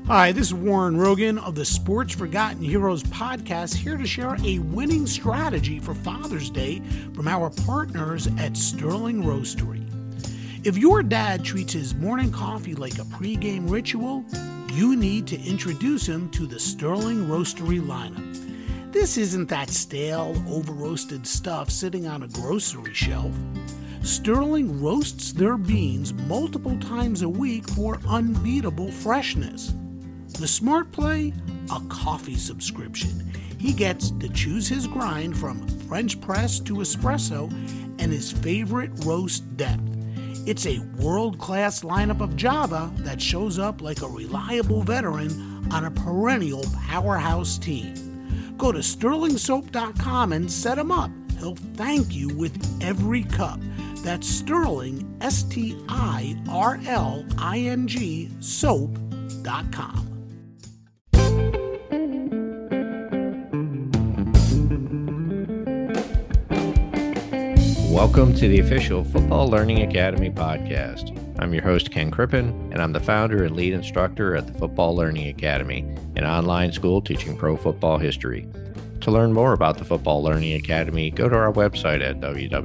Hi, this is Warren Rogan of the Sports Forgotten Heroes podcast, here to share a winning strategy for Father's Day from our partners at Sterling Roastery. If your dad treats his morning coffee like a pregame ritual, you need to introduce him to the Sterling Roastery lineup. This isn't that stale, over-roasted stuff sitting on a grocery shelf. Sterling roasts their beans multiple times a week for unbeatable freshness. The smart play? A coffee subscription. He gets to choose his grind from French press to espresso and his favorite roast depth. It's a world-class lineup of Java that shows up like a reliable veteran on a perennial powerhouse team. Go to sterlingsoap.com and set him up. He'll thank you with every cup. That's Sterling, STIRLING, soap.com. Welcome to the official Football Learning Academy podcast. I'm your host, Ken Crippen, and I'm the founder and lead instructor at the Football Learning Academy, an online school teaching pro football history. To learn more about the Football Learning Academy, go to our website at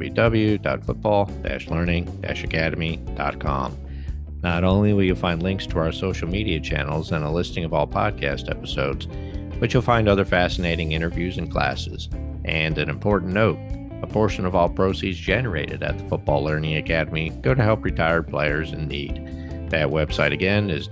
www.football-learning-academy.com. Not only will you find links to our social media channels and a listing of all podcast episodes, but you'll find other fascinating interviews and classes. And an important note, a portion of all proceeds generated at the Football Learning Academy go to help retired players in need. That website again is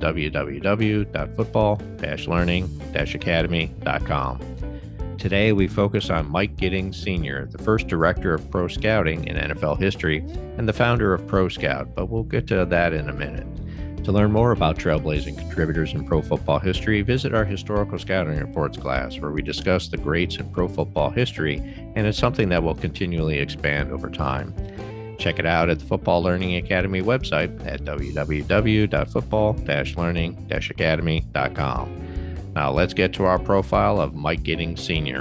www.football-learning-academy.com. Today we focus on Mike Giddings Sr., the first director of pro scouting in NFL history and the founder of Pro Scout, but we'll get to that in a minute. To learn more about trailblazing contributors in pro football history, visit our Historical Scouting Reports class, where we discuss the greats in pro football history, and it's something that will continually expand over time. Check it out at the Football Learning Academy website at www.football-learning-academy.com. Now let's get to our profile of Mike Giddings Sr.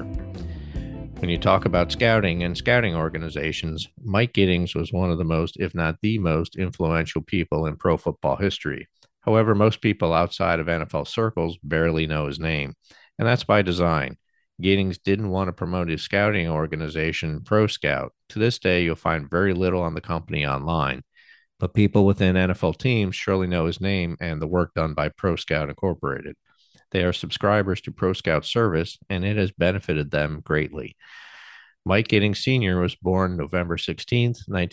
When you talk about scouting and scouting organizations, Mike Giddings was one of the most, if not the most, influential people in pro football history. However, most people outside of NFL circles barely know his name, and that's by design. Giddings didn't want to promote his scouting organization, Pro Scout. To this day, you'll find very little on the company online, but people within NFL teams surely know his name and the work done by Pro Scout Incorporated. They are subscribers to Pro Scout service, and it has benefited them greatly. Mike Giddings Sr. was born November 16,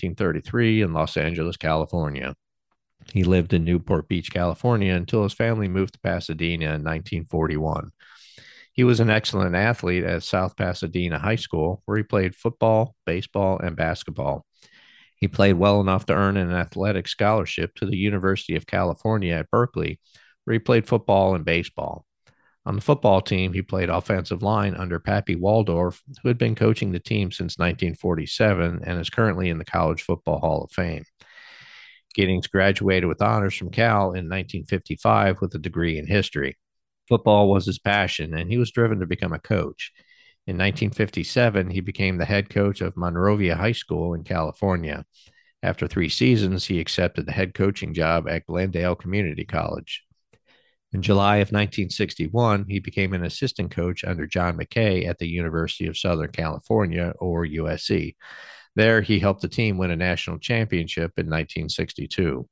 1933, in Los Angeles, California. He lived in Newport Beach, California, until his family moved to Pasadena in 1941. He was an excellent athlete at South Pasadena High School, where he played football, baseball, and basketball. He played well enough to earn an athletic scholarship to the University of California at Berkeley, where he played football and baseball. On the football team, he played offensive line under Pappy Waldorf, who had been coaching the team since 1947 and is currently in the College Football Hall of Fame. Giddings graduated with honors from Cal in 1955 with a degree in history. Football was his passion, and he was driven to become a coach. In 1957, he became the head coach of Monrovia High School in California. After 3 seasons, he accepted the head coaching job at Glendale Community College. In July of 1961, he became an assistant coach under John McKay at the University of Southern California, or USC. There, he helped the team win a national championship in 1962.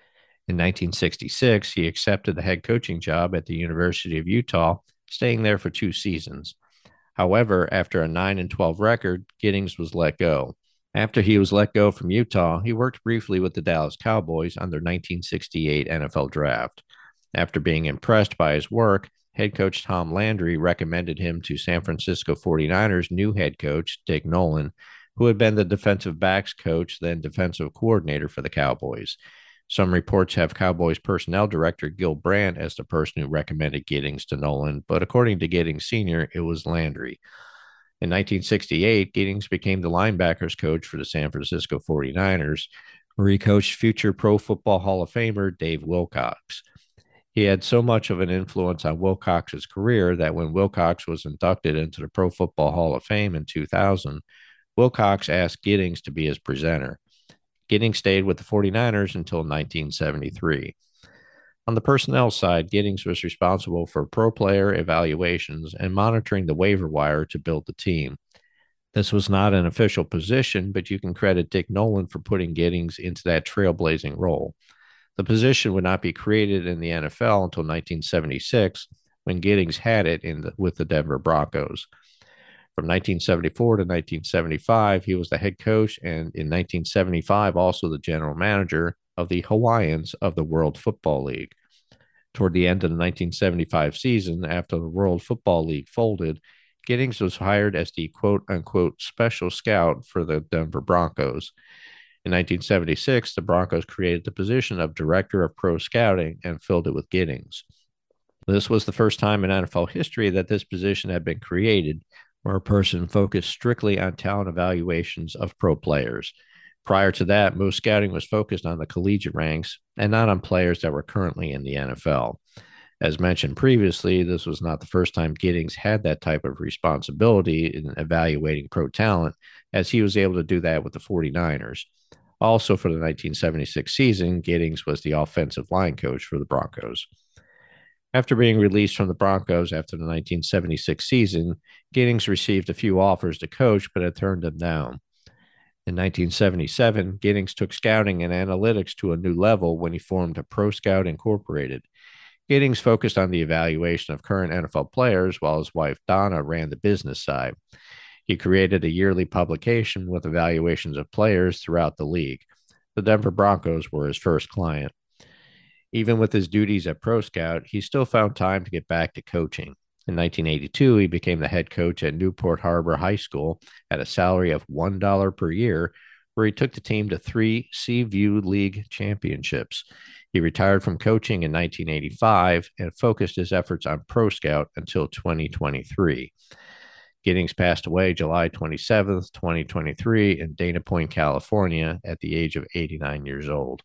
In 1966, he accepted the head coaching job at the University of Utah, staying there for 2 seasons. However, after a 9-12 record, Giddings was let go. After he was let go from Utah, he worked briefly with the Dallas Cowboys on their 1968 NFL Draft. After being impressed by his work, head coach Tom Landry recommended him to San Francisco 49ers new head coach Dick Nolan, who had been the defensive backs coach, then defensive coordinator for the Cowboys. Some reports have Cowboys personnel director Gil Brandt as the person who recommended Giddings to Nolan, but according to Giddings Sr., it was Landry. In 1968, Giddings became the linebackers coach for the San Francisco 49ers, where he coached future Pro Football Hall of Famer Dave Wilcox. He had so much of an influence on Wilcox's career that when Wilcox was inducted into the Pro Football Hall of Fame in 2000, Wilcox asked Giddings to be his presenter. Giddings stayed with the 49ers until 1973. On the personnel side, Giddings was responsible for pro player evaluations and monitoring the waiver wire to build the team. This was not an official position, but you can credit Dick Nolan for putting Giddings into that trailblazing role. The position would not be created in the NFL until 1976, when Giddings had it with the Denver Broncos. From 1974 to 1975, he was the head coach, and in 1975, also the general manager of the Hawaiians of the World Football League. Toward the end of the 1975 season, after the World Football League folded, Giddings was hired as the quote-unquote special scout for the Denver Broncos. In 1976, the Broncos created the position of Director of Pro Scouting and filled it with Giddings. This was the first time in NFL history that this position had been created, where a person focused strictly on talent evaluations of pro players. Prior to that, most scouting was focused on the collegiate ranks and not on players that were currently in the NFL. As mentioned previously, this was not the first time Giddings had that type of responsibility in evaluating pro talent, as he was able to do that with the 49ers. Also, for the 1976 season, Giddings was the offensive line coach for the Broncos. After being released from the Broncos after the 1976 season, Giddings received a few offers to coach, but had turned them down. In 1977, Giddings took scouting and analytics to a new level when he formed Pro Scout Incorporated. Giddings focused on the evaluation of current NFL players, while his wife Donna ran the business side. He created a yearly publication with evaluations of players throughout the league. The Denver Broncos were his first client. Even with his duties at Pro Scout, he still found time to get back to coaching. In 1982, he became the head coach at Newport Harbor High School at a salary of $1 per year, where he took the team to 3 Seaview League championships. He retired from coaching in 1985 and focused his efforts on Pro Scout until 2023. Giddings passed away July 27, 2023, in Dana Point, California, at the age of 89 years old.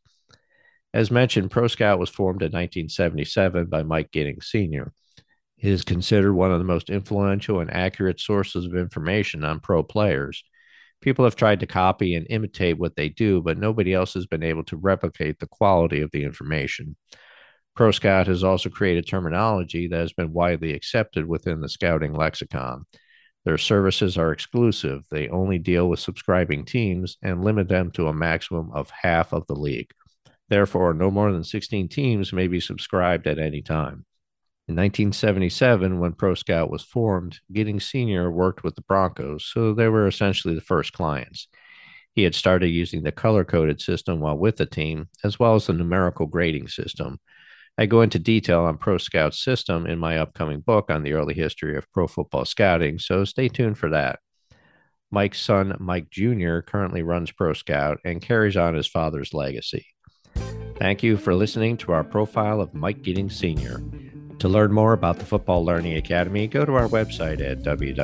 As mentioned, Pro Scout was formed in 1977 by Mike Giddings Sr. It is considered one of the most influential and accurate sources of information on pro players. People have tried to copy and imitate what they do, but nobody else has been able to replicate the quality of the information. Pro Scout has also created terminology that has been widely accepted within the scouting lexicon. Their services are exclusive. They only deal with subscribing teams and limit them to a maximum of half of the league. Therefore, no more than 16 teams may be subscribed at any time. In 1977, when Pro Scout was formed, Giddings Sr. worked with the Broncos, so they were essentially the first clients. He had started using the color-coded system while with the team, as well as the numerical grading system. I go into detail on Pro Scout's system in my upcoming book on the early history of pro football scouting, so stay tuned for that. Mike's son, Mike Jr., currently runs Pro Scout and carries on his father's legacy. Thank you for listening to our profile of Mike Giddings Sr. To learn more about the Football Learning Academy, go to our website at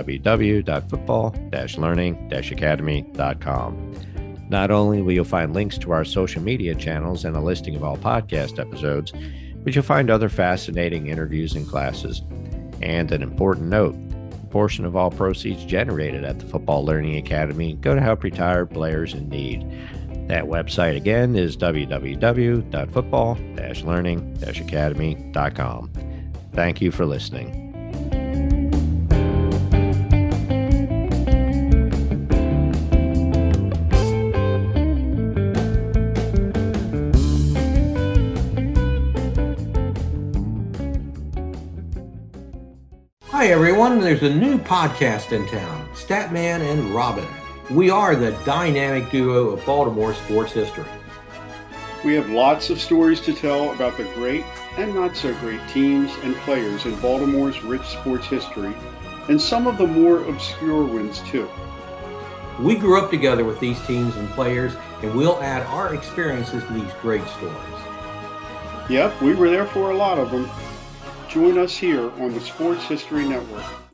www.football-learning-academy.com. Not only will you find links to our social media channels and a listing of all podcast episodes, but you'll find other fascinating interviews and classes. And an important note, a portion of all proceeds generated at the Football Learning Academy go to help retired players in need. That website again is www.football-learning-academy.com. Thank you for listening. Hi everyone, there's a new podcast in town, Statman and Robin. We are the dynamic duo of Baltimore sports history. We have lots of stories to tell about the great and not so great teams and players in Baltimore's rich sports history, and some of the more obscure ones too. We grew up together with these teams and players, and we'll add our experiences to these great stories. Yep, we were there for a lot of them. Join us here on the Sports History Network.